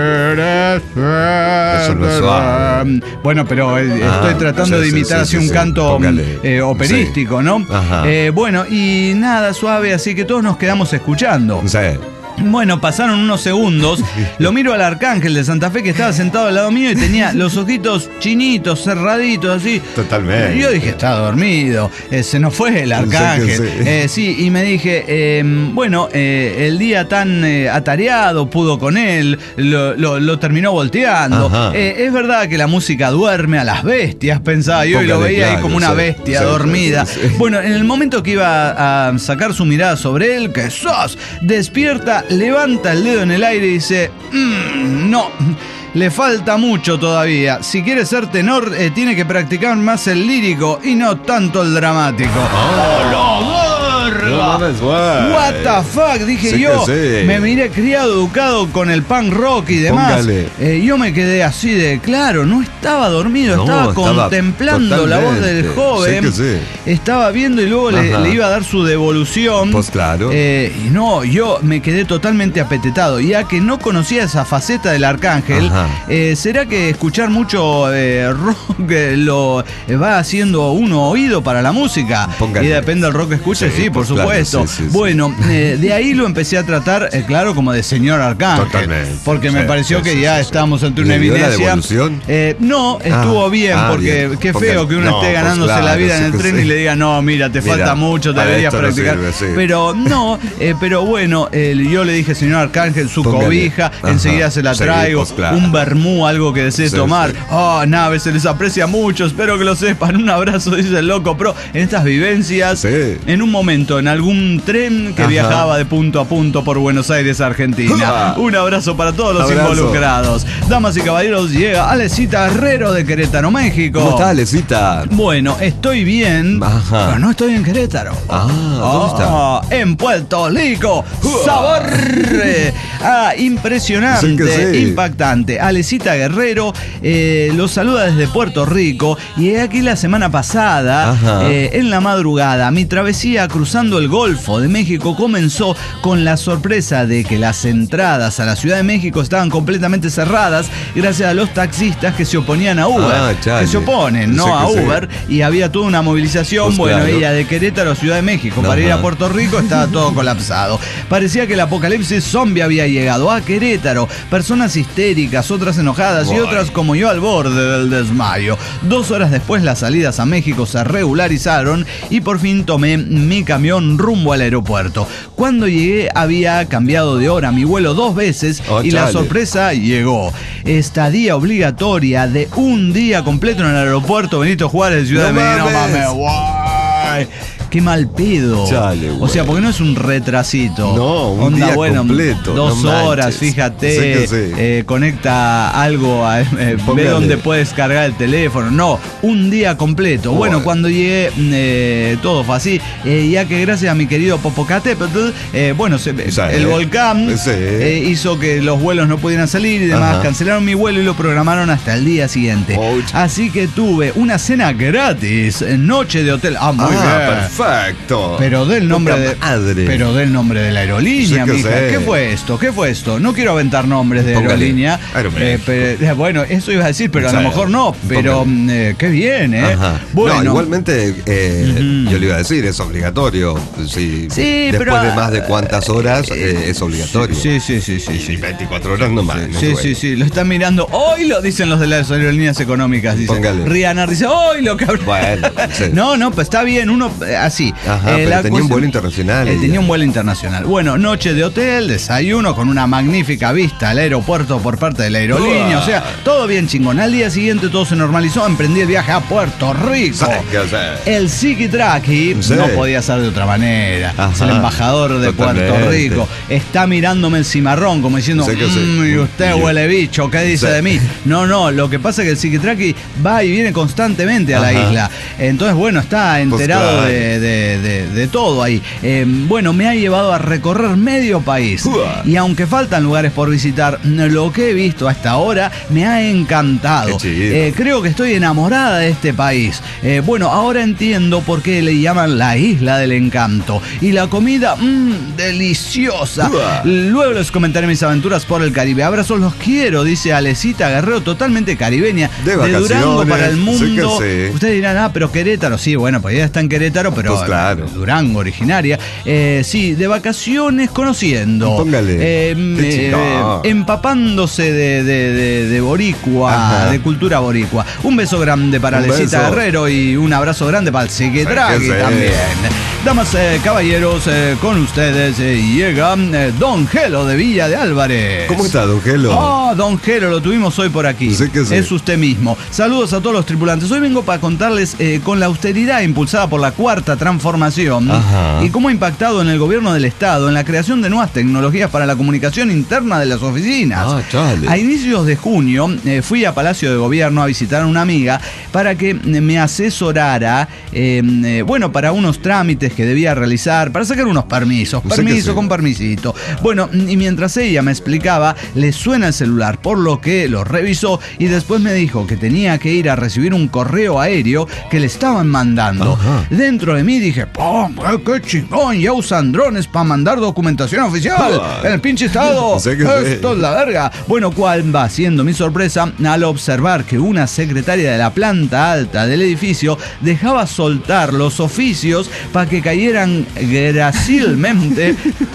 Eso no es suave. Bueno, pero eh, ah, estoy tratando sí, de imitar sí, así sí, un sí. canto eh, operístico, sí. ¿no? Eh, bueno, y nada, suave, así que todos nos quedamos escuchando. Sí. Bueno, pasaron unos segundos, lo miro al Arcángel de Santa Fe que estaba sentado al lado mío y tenía los ojitos chinitos, cerraditos, así. Totalmente. Y yo dije, está dormido, eh, se nos fue el Arcángel. Sí, sí. Eh, sí, y me dije, eh, bueno, eh, el día tan eh, atareado pudo con él, lo, lo, lo terminó volteando. Eh, es verdad que la música duerme a las bestias, pensaba yo, Póngale, y lo veía claro, ahí como una sí, bestia sí, dormida. Sí, sí. Bueno, en el momento que iba a sacar su mirada sobre él, que sos, despierta, levanta el dedo en el aire y dice, mmm, no, le falta mucho todavía. Si quiere ser tenor, eh, tiene que practicar más el lírico y no tanto el dramático. ¡Oh, no! No, no, What the fuck, dije sí yo. Sí. Me miré criado, educado con el punk rock y demás. Eh, yo me quedé así de, claro, no estaba dormido, no, estaba, estaba contemplando totalmente. La voz del joven. Sí sí. Estaba viendo y luego le, le iba a dar su devolución. Pues claro. Eh, y no, yo me quedé totalmente apetetado, ya que no conocía esa faceta del Arcángel. Eh, ¿Será que escuchar mucho eh, rock eh, lo eh, va haciendo uno oído para la música? Póngale. Y depende del rock que escuche, sí, sí por supuesto. Claro, sí, sí, bueno, sí. Eh, de ahí lo empecé a tratar, eh, claro, como de señor Arcángel. Totalmente. Porque sí, me pareció sí, que sí, ya sí, estábamos ante una eminencia. ¿La devolución? Eh, no, estuvo ah, bien, ah, porque bien. Qué porque, feo que uno no, esté ganándose pues claro, la vida sí, en el tren sí. y le diga, no, mira, te mira, falta mucho, deberías practicar. No sirve, sí. Pero no, eh, pero bueno, eh, yo le dije, señor Arcángel, su Póngale. Cobija, Ajá. enseguida se la traigo, sí, pues claro. un vermú, algo que desee sí, tomar. Sí. Oh, nave, se les aprecia mucho, espero que lo sepan. Un abrazo, dice el loco pro. En estas vivencias, sí. en un momento, en algún tren que Ajá. viajaba de punto a punto por Buenos Aires, Argentina. Un abrazo para todos los abrazo. Involucrados. Damas y caballeros, llega Alecita Herrero de Querétaro, México. ¿Cómo está, Alecita? Bueno, estoy bien, Ajá. pero no estoy en Querétaro. Ah, ¿dónde oh, está? En Puerto Rico. ¡Sabor! Ah, impresionante, sí sí. impactante. Alecita Guerrero eh, los saluda desde Puerto Rico y aquí la semana pasada, eh, en la madrugada, mi travesía cruzando el Golfo de México comenzó con la sorpresa de que las entradas a la Ciudad de México estaban completamente cerradas gracias a los taxistas que se oponían a Uber, ah, que se oponen, no a Uber, sí. y había toda una movilización, pues bueno, claro. ella de Querétaro a Ciudad de México, Ajá. para ir a Puerto Rico estaba todo colapsado. Parecía que el apocalipsis zombie había llegado a Querétaro, personas histéricas, otras enojadas Boy. y otras como yo al borde del desmayo. Dos horas después las salidas a México se regularizaron y por fin tomé mi camión rumbo al aeropuerto. Cuando llegué había cambiado de hora mi vuelo dos veces oh, y chale. La sorpresa llegó. Estadía obligatoria de un día completo en el aeropuerto Benito Juárez, Ciudad no de México. No mames, guay. qué mal pedo. Chale, o sea, porque no es un retrasito. No, un Onda, día bueno, completo. Dos no horas, manches. fíjate. Sí que sí. eh, conecta algo, a, eh, ve dónde puedes cargar el teléfono. No, un día completo. Bueno, bueno cuando llegué, eh, todo fue así. Eh, ya que gracias a mi querido Popocatépetl, eh, bueno, se, sí, el volcán sí. eh, hizo que los vuelos no pudieran salir y demás. Ajá. Cancelaron mi vuelo y lo programaron hasta el día siguiente. Oh, así que tuve una cena gratis, noche de hotel. Ah, muy ah, bien. Perfecto. Pero del nombre de, madre. Pero del nombre de la aerolínea, sí mija. Sé. ¿Qué fue esto? ¿Qué fue esto? No quiero aventar nombres de Póngale. aerolínea. Eh, pero, bueno, eso iba a decir, pero a lo mejor no. Pero eh, qué bien, ¿eh? Ajá. Bueno, no, igualmente eh, uh-huh. yo le iba a decir, es obligatorio. Si, sí, después pero, de más de cuántas horas eh, es obligatorio. Sí, sí, sí, sí. Y sí. veinticuatro horas no más. Sí, sí, sí. Lo están mirando. Hoy lo dicen los de las aerolíneas económicas. Dice. Rihanna dice, hoy lo que Bueno, sí. No, no, pues está bien, uno así. Ajá, eh, pero tenía un vuelo internacional. Eh, tenía un vuelo internacional. Bueno, noche de hotel, desayuno con una magnífica vista al aeropuerto por parte de la aerolínea. Uh. O sea, todo bien chingón. Al día siguiente todo se normalizó. Emprendí el viaje a Puerto Rico. Sí, el Tiki-Traki sí. no podía ser de otra manera. Ajá. Es el embajador de Totalmente. Puerto Rico. Está mirándome el cimarrón como diciendo, sí mmm, sí. y usted huele bicho, ¿qué dice sí. de mí? No, no, lo que pasa es que el Tiki-Traki va y viene constantemente a la Ajá. isla. Entonces, bueno, está enterado pues claro. de, de, de, de todo ahí. Eh, bueno, me ha llevado a recorrer medio país. Uh-huh. Y aunque faltan lugares por visitar, lo que he visto hasta ahora me ha encantado. Eh, creo que estoy enamorada de este país. Eh, bueno, ahora entiendo por qué le llaman la Isla del Encanto. Y la comida, mmm, deliciosa. Uh-huh. Luego les comentaré mis aventuras por el Caribe. Abrazos, los quiero, dice Alecita Guerrero, totalmente caribeña. De, de Durango para el mundo. Sí Ustedes dirán, ah, pero Querétaro. Sí, bueno, pues ella está en Querétaro, pero pues claro. Durango originaria. Eh, sí, de vacaciones conociendo. Póngale. Eh, eh, empapándose de, de, de, de boricua, Ajá. de cultura boricua. Un beso grande para Alecita Guerrero y un abrazo grande para el Tiki-Traki también. Damas, eh, caballeros, eh, con ustedes eh, llega eh, Don Gelo de Villa de Álvarez. ¿Cómo está, Don Gelo? Oh, Don Gelo, lo tuvimos hoy por aquí. Sí que sí. Es usted mismo. Saludos a todos los tripulantes. Hoy vengo para contarles eh, con la austeridad impulsada por la Cuarta Transformación Ajá. y cómo ha impactado en el gobierno del Estado en la creación de nuevas tecnologías para la comunicación interna de las oficinas. Ah, chale. A inicios de junio eh, fui a Palacio de Gobierno a visitar a una amiga para que me asesorara, eh, eh, bueno, para unos trámites que debía realizar, para sacar unos permisos, No sé permiso qué con permisito. Bueno, y mientras ella me explicaba, le suena el celular, por lo que lo revisó y después me dijo que tenía que ir a recibir un correo aéreo que le estaban mandando. Ajá. Dentro de mí dije, ¡pum! ¡Qué chingón! Ya usan drones para mandar documentación oficial. Ah. En el pinche estado. No sé qué Esto es la verga. Bueno, ¿cuál va siendo mi sorpresa al observar que una secretaria de la planta alta del edificio dejaba soltar los oficios para que cayeran grácilmente,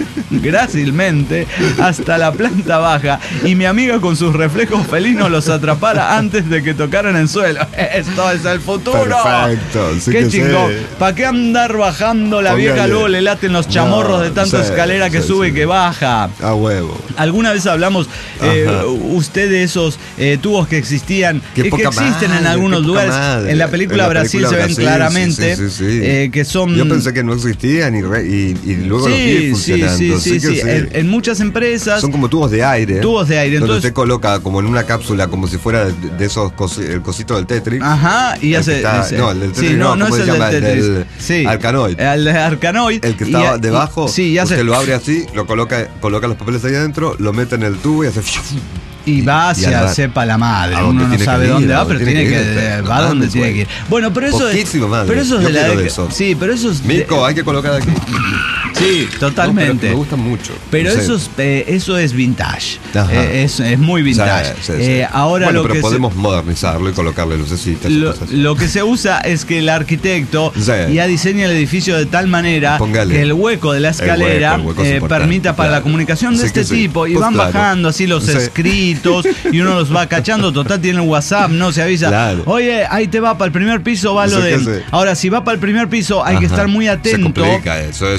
grácilmente hasta la planta baja y mi amiga con sus reflejos felinos los atrapara antes de que tocaran el suelo? Esto es el futuro. Perfecto. Sí qué que chingón. sí. ¿Para qué andar bajando la Póngale. vieja? Luego le laten los chamorros No, de tanta sí, escalera que sí, sube sí. y que baja. A huevo. Alguna vez hablamos, eh, usted de esos eh, tubos que existían, Qué eh, que poca existen madre, en algunos qué poca lugares. madre. En la película En la Brasil película se ven Brasil, claramente sí, sí, sí, sí. Eh, que son. Yo pensé que no existían y, re, y, y luego los vi Sí, sí, funcionando. sí, sí, que sí. En, en muchas empresas. Son como tubos de aire. Tubos de aire. Donde Entonces, usted coloca como en una cápsula, como si fuera de, de esos cos, el cosito del Tetris. Ajá, y El hace. que está- ese- no, el del Tetris sí, no, no, no ¿cómo es se el llama? del El Tetris. del Sí. Arcanoid. El de Arcanoid. El que Y- estaba y- debajo, sí, ya usted se- lo abre así, lo coloca, coloca los papeles ahí adentro, lo mete en el tubo y hace. Y va hacia arran- sepa la madre. a donde Uno no tiene sabe que ir, dónde a va, donde pero tiene tiene que, que ir, eh, pero va donde no, tiene güey. que ir. Bueno, pero eso es. Poquísimo, madre. Pero eso es Yo de la quiero de de- esos. Sí, pero eso es. de- Mico, hay que colocar aquí. Sí, totalmente. No, pero me gustan mucho. Pero No sé. eso, es, eh, eso es vintage. Ajá. Eh, es, es muy vintage. Sí, sí, sí. Eh, ahora bueno, lo pero que podemos se, modernizarlo y colocarle lucecitas. y lo, cosas. lo que se usa es que el arquitecto Sí. ya diseña el edificio de tal manera Póngale. que el hueco de la escalera El hueco, el hueco es eh, importante, permita para claro. la comunicación de Sí este que sí. tipo. Y Pues van claro. bajando así los Sí. escritos y uno los va cachando. Total, tiene el WhatsApp, no se avisa. Claro. Oye, ahí te va para el primer piso, va lo Sí que de. sí. Ahora, si va para el primer piso, hay que Ajá. estar muy Se atento. complica eso, eso es mucho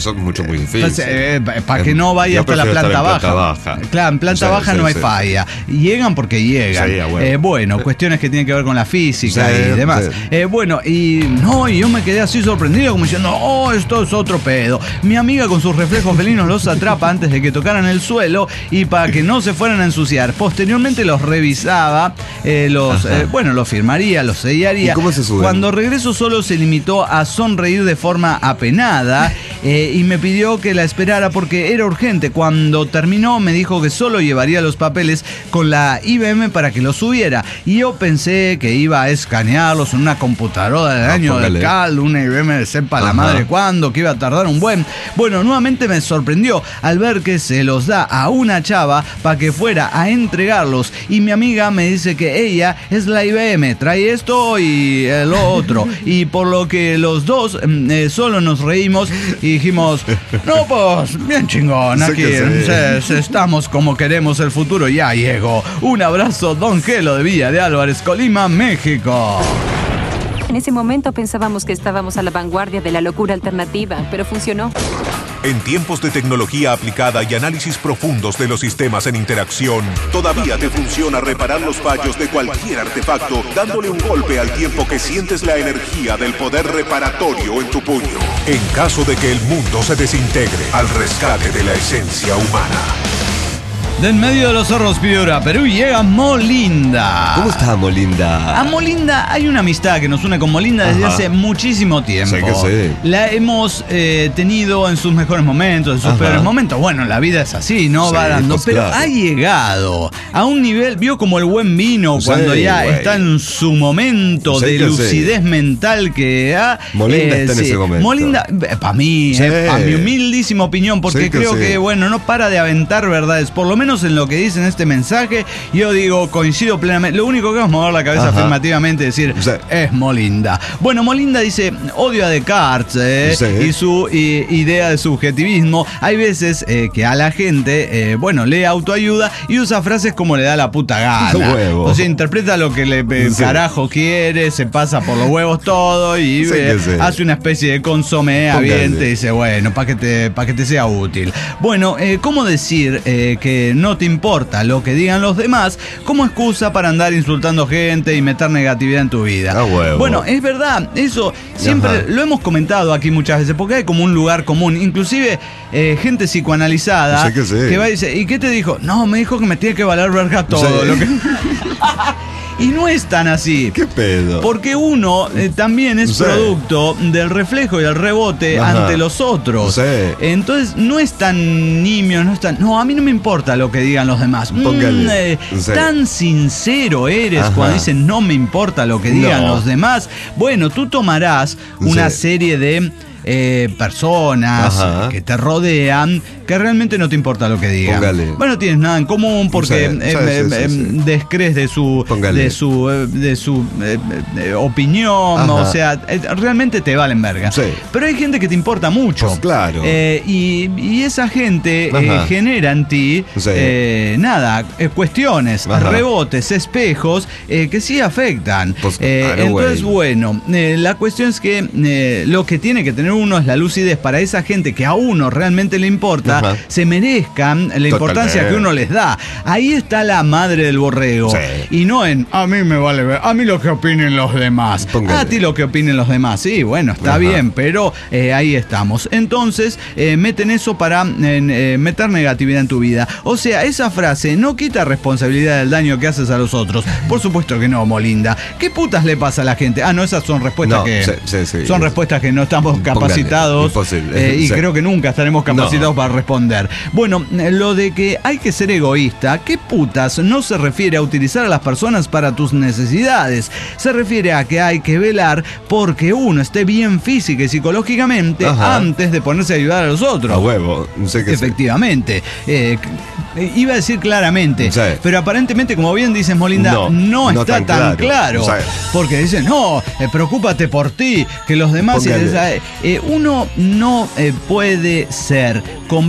eso es muy difícil. Pues, eh, para que no vaya hasta la planta, en baja. planta baja. Claro, en planta Sí, baja sí, no hay sí. falla. Llegan porque llegan. Sí, bueno. Eh, bueno, cuestiones que tienen que ver con la física Sí, y demás. sí. Eh, bueno, y no, y yo me quedé así sorprendido, como diciendo, oh, esto es otro pedo. Mi amiga con sus reflejos felinos los atrapa antes de que tocaran el suelo y para que no se fueran a ensuciar. Posteriormente los revisaba, eh, los, eh, bueno, los firmaría, los sellaría. ¿Y cómo se suben? Cuando regresó solo se limitó a sonreír de forma apenada eh, y me pidió que la esperara porque era urgente. Cuando terminó me dijo que solo llevaría los papeles con la I B M para que los subiera. Y yo pensé que iba a escanearlos en una computadora del Ah, año póngale. del cal, una I B M de sepa la Ajá. madre cuándo, que iba a tardar un buen. Bueno, nuevamente me sorprendió al ver que se los da a una chava para que fuera a entregarlos. Y mi amiga me dice que ella es la I B M, trae esto y eh, lo otro. Y por lo que los dos mm, eh, solo nos reímos y dijimos, no, pues bien chingón, Sé aquí que sí. se- se- estamos como queremos el futuro, ya llegó. Un abrazo, Don Gelo de Villa de Álvarez, Colima, México. En ese momento pensábamos que estábamos a la vanguardia de la locura alternativa, pero funcionó. En tiempos de tecnología aplicada y análisis profundos de los sistemas en interacción, todavía te funciona reparar los fallos de cualquier artefacto, dándole un golpe al tiempo que sientes la energía del poder reparatorio en tu puño. En caso de que el mundo se desintegre, al rescate de la esencia humana. De en medio de los cerros Piura, Perú, llega Molinda. ¿Cómo está Molinda? A Molinda hay una amistad que nos une con Molinda desde Ajá. hace muchísimo tiempo. Sí que sí. La hemos eh, tenido en sus mejores momentos, en sus Ajá. peores momentos. Bueno, la vida es así, ¿no? Sí, Va dando. pues pero claro. ha llegado a un nivel, vio como el buen vino, Sí, cuando ya güey. está en su momento Sí de que lucidez mental que ha. Molinda está en ese momento. Molinda, para mí, Sí. para mi humildísima opinión, porque Sí que creo sí. que, bueno, no para de aventar verdades, por lo menos en lo que dice en este mensaje. Yo digo, coincido plenamente. Lo único que vamos a mover la cabeza Ajá. afirmativamente es decir, Sí. es Molinda. Bueno, Molinda dice, odio a Descartes eh, Sí. y su i- idea de subjetivismo. Hay veces eh, que a la gente, eh, bueno, lee autoayuda y usa frases como le da la puta gana. Huevo. O sea, interpreta lo que le eh, Sí. carajo quiere, se pasa por los huevos todo y Sí eh, que sí. hace una especie de consomé Póngale. aviente y dice, bueno, para que, te, pa' que te sea útil. Bueno, eh, ¿cómo decir eh, que no te importa lo que digan los demás como excusa para andar insultando gente y meter negatividad en tu vida? Ah, huevo. Bueno, es verdad, eso siempre Ajá. lo hemos comentado aquí muchas veces, porque hay como un lugar común, inclusive eh, gente psicoanalizada Sí que sí. va y dice, ¿y qué te dijo? No, me dijo que me tiene que valer verga todo. Sí. Lo que... Y no es tan así. ¿Qué pedo? Porque uno eh, también es Sí. producto del reflejo y el rebote Ajá. ante los otros. Sí. Entonces no es tan nimio, no es tan. No, a mí no me importa lo que digan los demás. Mm, Póngale. eh, Sí. Tan sincero eres Ajá. cuando dicen no me importa lo que digan No. los demás. Bueno, tú tomarás una Sí. serie de eh, personas Ajá. que te rodean que realmente no te importa lo que digan. Póngale. Bueno, tienes nada en común porque Sí, eh, sí, eh, sí, eh, sí, sí. descrees de su Póngale. de su eh, de su eh, eh, opinión, Ajá. o sea, eh, realmente te valen verga. Sí. Pero hay gente que te importa mucho. Pues claro. Eh, y, y esa gente eh, Ajá. genera en ti Sí. eh, nada, eh, cuestiones, Ajá. rebotes, espejos eh, que sí afectan. Pues, Eh, claro, entonces, güey. bueno, eh, la cuestión es que eh, lo que tiene que tener uno es la lucidez para esa gente que a uno realmente le importa, Ajá. se merezcan la importancia Totalmente. que uno les da. Ahí está la madre del borrego. Sí. Y no en, a mí me vale ver, a mí lo que opinen los demás. Póngale. A ti lo que opinen los demás. Sí, bueno, está Ajá. bien, pero eh, ahí estamos. Entonces, eh, meten eso para eh, eh, meter negatividad en tu vida. O sea, esa frase no quita responsabilidad del daño que haces a los otros. Por supuesto que no, Molinda. ¿Qué putas le pasa a la gente? Ah, no, esas son respuestas No, que sí, sí, sí. son respuestas que no estamos Póngale, capacitados. imposible. eh, y Sí. creo que nunca estaremos capacitados No. para responder. Bueno, eh, lo de que hay que ser egoísta, ¿qué putas no se refiere a utilizar a las personas para tus necesidades? Se refiere a que hay que velar porque uno esté bien física y psicológicamente Ajá. antes de ponerse a ayudar a los otros. A huevo. Sé que sí. Efectivamente. Eh, c- iba a decir claramente, Sí. pero aparentemente, como bien dices, Molinda, no, No, no está tan tan claro. claro. Sí. Porque dicen, no, eh, preocúpate por ti, que los demás... Póngale. Eh, uno no eh, puede ser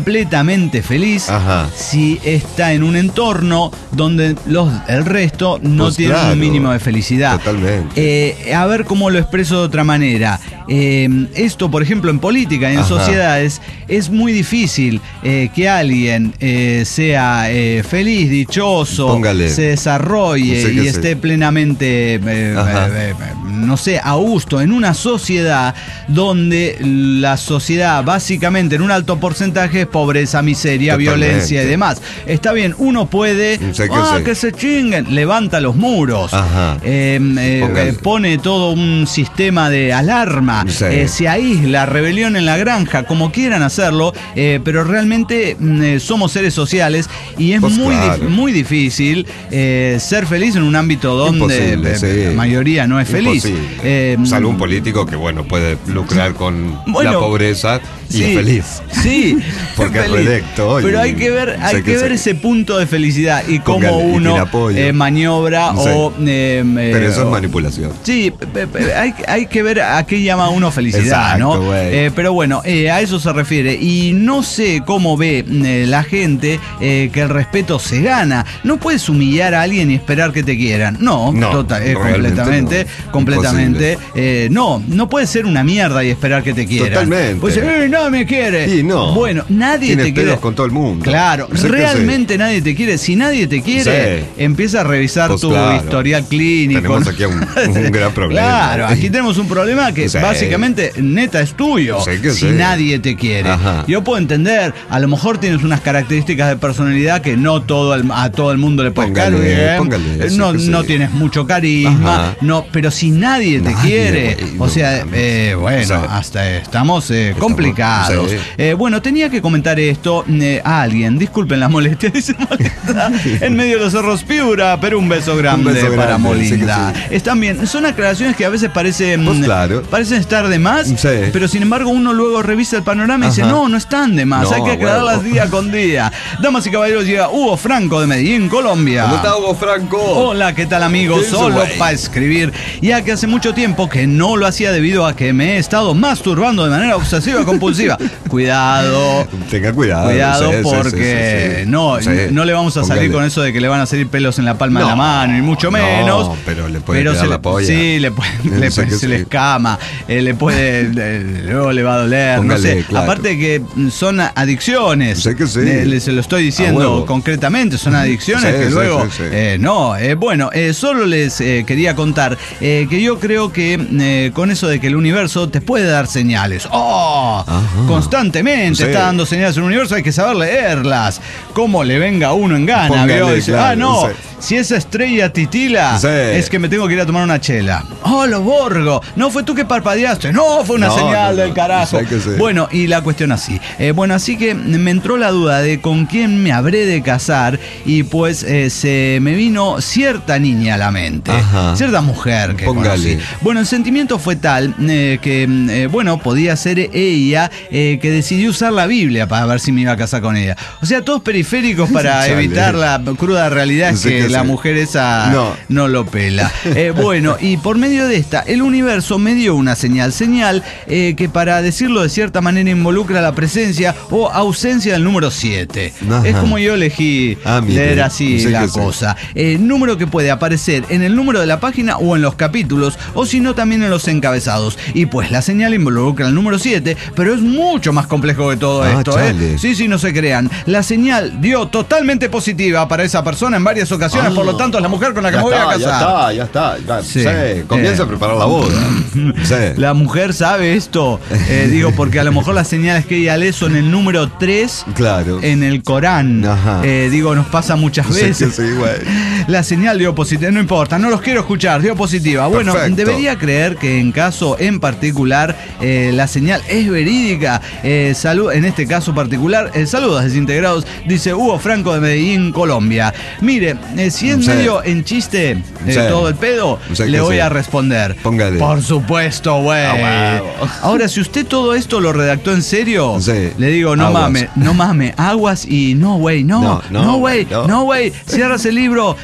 completamente feliz Ajá. si está en un entorno donde los, el resto no Pues tienen claro, un mínimo de felicidad. Totalmente. Eh, a ver cómo lo expreso de otra manera. Eh, esto, por ejemplo, en política y en Ajá. sociedades, es muy difícil eh, que alguien eh, sea eh, feliz, dichoso, Póngale. se desarrolle No sé y qué esté sé. plenamente, eh, Ajá. eh, eh, no sé, a gusto en una sociedad donde la sociedad básicamente en un alto porcentaje es pobreza, miseria, Totalmente. violencia y demás. Está bien, uno puede, No sé qué ah, sé. que se chinguen, levanta los muros, Ajá. eh, eh, Póngale. eh, pone todo un sistema de alarma, Sí. eh, se aísla, rebelión en la granja, como quieran hacerlo, eh, pero realmente mm, eh, somos seres sociales y es Pues muy, claro. dif- muy difícil eh, ser feliz en un ámbito donde Imposible, eh, sí. la mayoría no es feliz. Imposible. Eh, Salvo un político que, bueno, puede lucrar con Bueno, la pobreza y sí, es feliz. Sí, Porque es feliz. reelecto y Pero hay que ver, hay sé que que ver sé. ese punto de felicidad y cómo Póngale, y uno tiene apoyo. eh, maniobra Sí. o. eh, eh, Pero eso es o- manipulación. Sí, pe- pe- hay, hay que ver a qué llama uno felicidad, Exacto, ¿no? güey. Eh, pero bueno, eh, a eso se refiere. Y no sé cómo ve eh, la gente eh, que el respeto se gana. No puedes humillar a alguien y esperar que te quieran. No, No, total, eh, realmente completamente, no. completamente. eh, no, no puedes ser una mierda y esperar que te quieran. Totalmente. Pues, eh, no me quiere. Y no. Bueno, nadie Tienes te quiere. pedos con todo el mundo. Claro, No sé qué realmente nadie te quiere. Si nadie te quiere, Sí. empieza a revisar Pues tu claro. historial clínico. Tenemos aquí un, un gran problema. Claro, aquí tenemos un problema que Sí. básicamente neta es tuyo. Sí que si sí. nadie te quiere. Ajá. Yo puedo entender, a lo mejor tienes unas características de personalidad que no todo el- a todo el mundo le puede caer Póngale, bien. póngale, Eh, sí no, que sí. no tienes mucho carisma, Ajá. no, pero si nadie te Nadie, quiere, güey, o no sea, mames. eh, bueno, Sí. hasta estamos eh, Estamos- complicados. sí. Eh, bueno, tenía que comentar esto eh, a alguien, disculpen la molestia, dice Molinda, en medio de los cerros Piura, pero un beso grande, beso para grande, Molinda. sí que sí. Están bien, son aclaraciones que a veces parecen, Pues claro. parecen estar de más, Sí. pero sin embargo uno luego revisa el panorama y dice, Ajá. no, no están de más, No, hay que aclararlas huevo. día con día. Damas y caballeros, llega Hugo Franco de Medellín, Colombia. ¿Cómo está Hugo Franco? Hola, ¿qué tal amigos? ¿Qué hizo, Solo güey? para escribir, ya que hace mucho tiempo que no lo hacía debido a que me he estado masturbando de manera obsesiva compulsiva. Cuidado. Tenga cuidado. Cuidado sí, sí, porque sí, sí, sí. no, Sí. no le vamos a salir Póngale. con eso de que le van a salir pelos en la palma de No, la mano, ni mucho no, menos. pero le puede pero quedar se la le- polla. Sí, le puede, le Sí puede- que se le sí. escama, eh, le puede, eh, luego le va a doler, Póngale, no sé. claro. Aparte de que mm, son adicciones. Sé que sí. Eh, le- se lo estoy A diciendo huevo. concretamente, son adicciones Sí, que sí, luego sí, sí. eh, no, eh, bueno, eh, solo les eh, quería contar eh, que yo creo que eh, con eso de que el universo te puede dar señales. ¡Oh! Ajá. Constantemente Sí. está dando señales en el universo, hay que saber leerlas. Cómo le venga uno en gana, Póngale, ¿vio? Dice, claro, ah, no, sí. si esa estrella titila, Sí. es que me tengo que ir a tomar una chela. ¡Oh, lo borgo! No, fue tú que parpadeaste. No, fue una No, señal no, del no, carajo. sé que sí. Bueno, y la cuestión así. Eh, bueno, así que me entró la duda de con quién me habré de casar y pues eh, se me vino cierta niña a la mente. Ajá. Cierta mujer que Póngale. conocí. Bueno, el sentimiento fue tal eh, que, eh, bueno, podía ser ella eh, que decidió usar la Biblia para ver si me iba a casar con ella. O sea, todos periféricos para Chale. evitar la cruda realidad es Sí que, que la sí. mujer esa No. no lo pela. Eh, bueno, y por medio de esta, el universo me dio una señal. Señal eh, que para decirlo de cierta manera involucra la presencia o ausencia del número siete. Ajá. Es como yo elegí Ah, mire. leer así Sí la que sí. cosa. Eh, número que puede aparecer en el número de la página o en los capítulos, o si no también en los encabezados. Y pues la señal involucra el número siete, pero es mucho más complejo que todo Ah, esto. ¿eh? chale. Sí, sí, no se crean. La señal dio totalmente positiva para esa persona en varias ocasiones, Ah. por lo tanto es la mujer con la que Ya me voy a está, casar. ya está, ya está. Ya, Sí. sí, comienza Eh. a preparar la boda. Sí. La mujer sabe esto, eh, digo, porque a lo mejor las señales que ella lee son el número tres Claro. en el Corán. Ajá. Eh, digo, nos pasa muchas Sí, veces. que sí, güey. La señal dio positiva, no importa, no los quiero escuchar, dio positiva. Bueno, Perfecto. debería creer que en caso en particular eh, la señal es verídica. Eh, salud, en este caso particular, eh, saludos desintegrados, dice Hugo Franco de Medellín, Colombia. Mire, eh, si es Sí. medio en chiste eh, Sí. todo el pedo, Sí le que voy sí. a responder. Póngale. Por supuesto, güey. Ah, huevo. Ahora, si usted todo esto lo redactó en serio, Sí. le digo, no Aguas. mame, no mame, aguas y no, güey, no, No, no, no, güey, no. no, güey, cierras el libro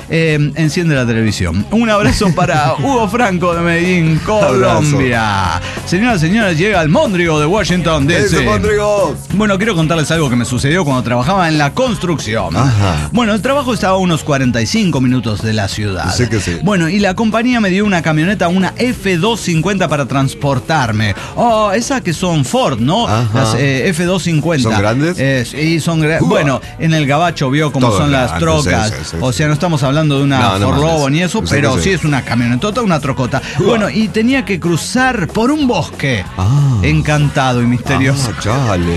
eh, enciende la televisión. Un abrazo para Hugo Franco de Medellín, Colombia. Señoras y señores, llega el Mondrigo de Washington D C. Mondrigo! Bueno, quiero contarles algo que me sucedió cuando trabajaba en la construcción. Ajá. Bueno, el trabajo estaba a unos cuarenta y cinco minutos de la ciudad. Sí que sí. Bueno, y la compañía me dio una camioneta, una F doscientos cincuenta para transportarme. Oh, esas que son Ford, ¿no? Ajá. Las eh, F doscientos cincuenta. ¿Son grandes? Eh, sí, son grandes. Bueno, en el gabacho vio cómo Todo son grande, las trocas. sí, sí, sí, o sea, sí. no estamos hablando de una No, no Ford mames. Lobo ni eso, Sí pero que sí sí. es una camionetota, una trocota. Bueno, y tenía que cruzar por un bosque. Ah. Encantado y misterioso. Ah, chale.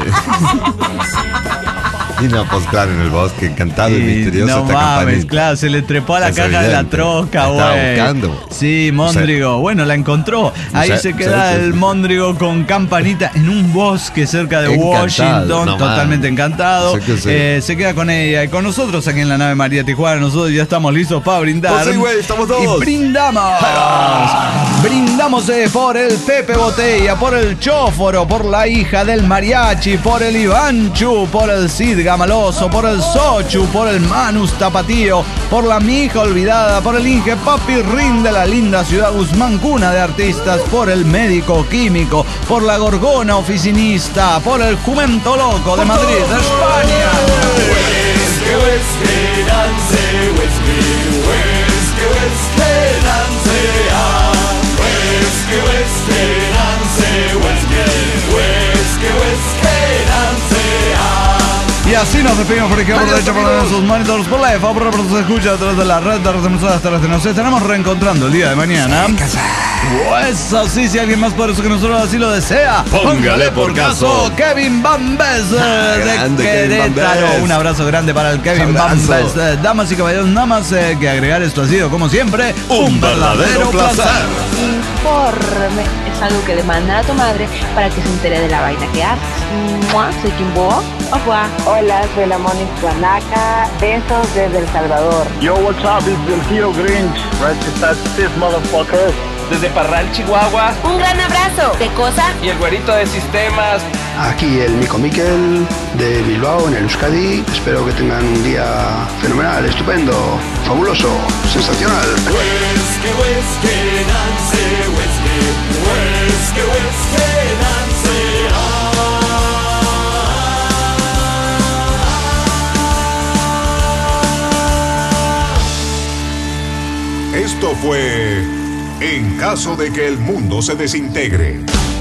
Y no, pues claro, en el bosque, encantado y, Y misterioso no esta mames, campanita. claro, se le trepó a la Es caja de la evidente. troca, La estaba güey. buscando. Sí, Mondrigo. Bueno, la encontró. Ahí Sí, se queda sí, sí. el Mondrigo con campanita en un bosque cerca de Encantado, Washington. no totalmente mames. encantado. Sí que sí. Eh, se queda con ella y con nosotros aquí en la nave María Tijuana. Nosotros ya estamos listos para brindar. Pues sí, güey, estamos todos. Y brindamos. Brindamos eh, por el Pepe Botella, por el Chóforo, por la hija del mariachi, por el Ivanchu, por el Cid Gamaloso, por el Sochu, por el Manus Tapatío, por la mija olvidada, por el Inge Papi Rin de la linda ciudad Guzmán, cuna de artistas, por el médico químico, por la Gorgona oficinista, por el Jumento Loco de Madrid, de España. Y así nos despedimos por izquierda, por derecha, por en sus monitores, por la F, por por se escucha a través de la red de las emisoras terrestres. Nos estaremos reencontrando el día de mañana. Pues así, si alguien más poderoso que nosotros así lo desea, Póngale por caso. Kevin Bambes eh, de Grande Kevin Querétaro. Bambes. Un abrazo grande para el Kevin Abrazo. Bambes. Eh, Damas y caballeros, nada más eh, que agregar, esto ha sido, como siempre, Un verdadero placer. Informe es algo que le mandan a tu madre para que se entere de la vaina que haces. Mua, soy Kimbo. Au revoir. Hola, soy la Moni Guanaca. Besos desde El Salvador. Yo, what's up? It's el tío Grinch. Right to start this motherfucker. Desde Parral, Chihuahua. Un gran abrazo. ¿Qué cosa? Y el güerito de sistemas. Aquí el Mico Miquel de Bilbao en el Euskadi. Espero que tengan un día fenomenal, estupendo, fabuloso, sensacional. Esto fue En caso de que el mundo se desintegre.